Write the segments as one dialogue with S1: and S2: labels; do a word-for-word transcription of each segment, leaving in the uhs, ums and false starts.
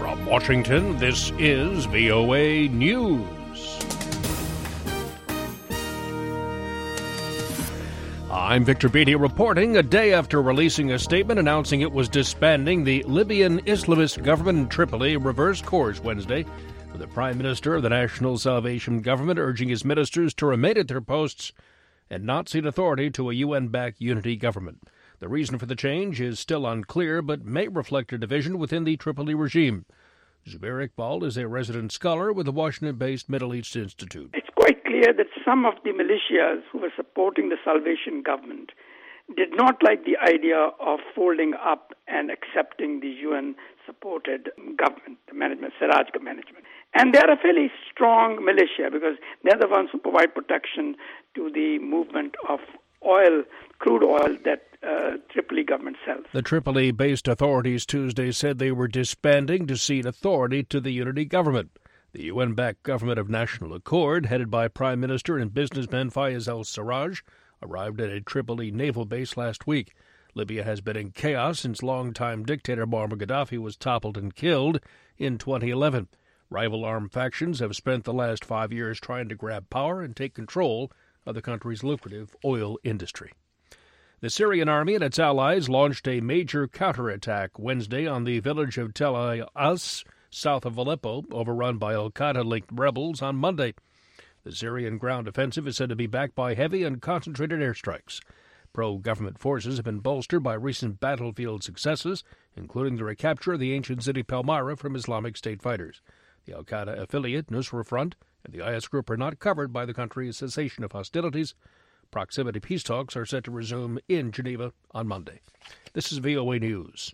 S1: From Washington, this is V O A News. I'm Victor Beatty reporting a day after releasing a statement announcing it was disbanding the Libyan Islamist government in Tripoli reversed course Wednesday, with the Prime Minister of the National Salvation Government urging his ministers to remain at their posts and not cede authority to a U N-backed unity government. The reason for the change is still unclear, but may reflect a division within the Tripoli regime. Zubair Iqbal is a resident scholar with the Washington-based Middle East Institute.
S2: It's quite clear that some of the militias who were supporting the Salvation Government did not like the idea of folding up and accepting the U N-supported government, the management, Siraj management. And they're a fairly strong militia because they're the ones who provide protection to the movement of oil, crude oil that uh, Tripoli government sells.
S1: The Tripoli-based authorities Tuesday said they were disbanding to cede authority to the unity government. The U N-backed government of national accord, headed by Prime Minister and businessman Fayez al-Sarraj, arrived at a Tripoli naval base last week. Libya has been in chaos since longtime dictator Muammar Gaddafi was toppled and killed in twenty eleven. Rival armed factions have spent the last five years trying to grab power and take control of the country's lucrative oil industry. The Syrian army and its allies launched a major counterattack Wednesday on the village of Tel As, south of Aleppo, overrun by al-Qaeda-linked rebels on Monday. The Syrian ground offensive is said to be backed by heavy and concentrated airstrikes. Pro-government forces have been bolstered by recent battlefield successes, including the recapture of the ancient city Palmyra from Islamic State fighters. The al-Qaeda affiliate, Nusra Front, and the I S group are not covered by the country's cessation of hostilities. Proximity peace talks are set to resume in Geneva on Monday. This is V O A News.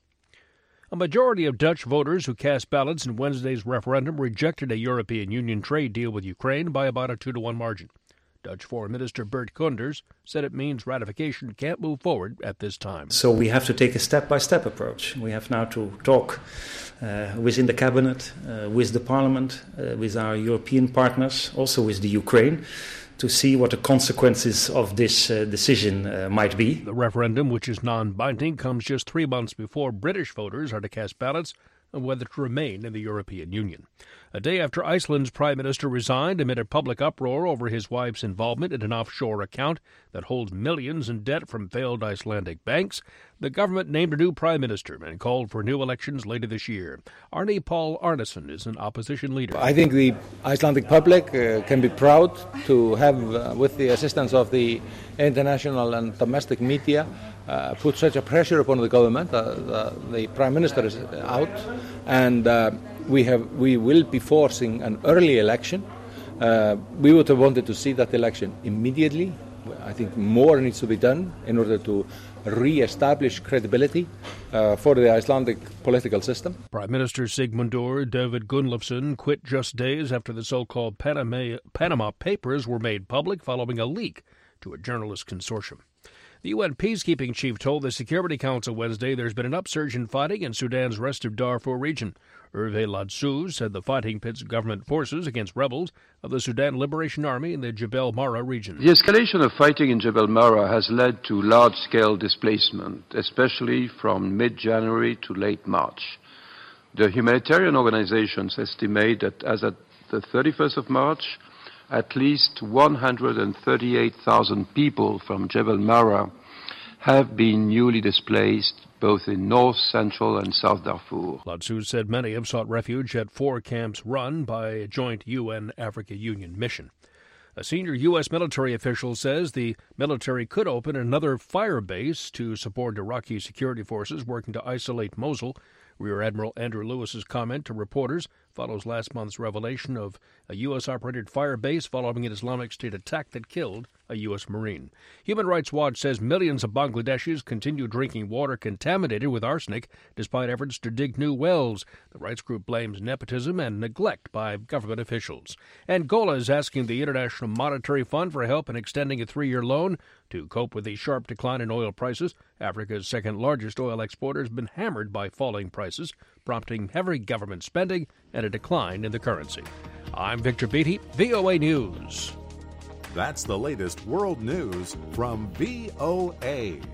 S1: A majority of Dutch voters who cast ballots in Wednesday's referendum rejected a European Union trade deal with Ukraine by about a two to one margin. Dutch Foreign Minister Bert Koenders said it means ratification can't move forward at this time.
S3: So we have to take a step-by-step approach. We have now to talk uh, within the cabinet, uh, with the parliament, uh, with our European partners, also with the Ukraine, to see what the consequences of this uh, decision uh, might be.
S1: The referendum, which is non-binding, comes just three months before British voters are to cast ballots on whether to remain in the European Union. A day after Iceland's prime minister resigned amid a public uproar over his wife's involvement in an offshore account that holds millions in debt from failed Icelandic banks, the government named a new prime minister and called for new elections later this year. Arne Paul Arneson is an opposition leader.
S4: I think the Icelandic public uh, can be proud to have, uh, with the assistance of the international and domestic media, uh, put such a pressure upon the government. Uh, the, the prime minister is out, and uh, we have we will be forcing an early election. Uh, we would have wanted to see that election immediately. I think more needs to be done in order to re-establish credibility uh, for the Icelandic political system.
S1: Prime Minister Sigmundur David Gunnlaugsson quit just days after the so-called Panama, Panama Papers were made public following a leak to a journalist consortium. The U N peacekeeping chief told the Security Council Wednesday there's been an upsurge in fighting in Sudan's restive Darfur region. Hervé Ladsous said the fighting pits government forces against rebels of the Sudan Liberation Army in the Jebel Mara region.
S5: The escalation of fighting in Jebel Mara has led to large-scale displacement, especially from mid-January to late March. The humanitarian organizations estimate that as of the thirty-first of March, at least one hundred thirty-eight thousand people from Jebel Mara have been newly displaced, both in North, Central, and South Darfur.
S1: Ladsous said many have sought refuge at four camps run by a joint U N-Africa Union mission. A senior U S military official says the military could open another fire base to support Iraqi security forces working to isolate Mosul. Rear Admiral Andrew Lewis's comment to reporters follows last month's revelation of a U S-operated fire base following an Islamic State attack that killed a U S Marine. Human Rights Watch says millions of Bangladeshis continue drinking water contaminated with arsenic despite efforts to dig new wells. The rights group blames nepotism and neglect by government officials. Angola is asking the International Monetary Fund for help in extending a three-year loan to cope with the sharp decline in oil prices. Africa's second-largest oil exporter has been hammered by falling prices, prompting heavy government spending and a decline in the currency. I'm Victor Beatty, V O A News.
S6: That's the latest world news from V O A.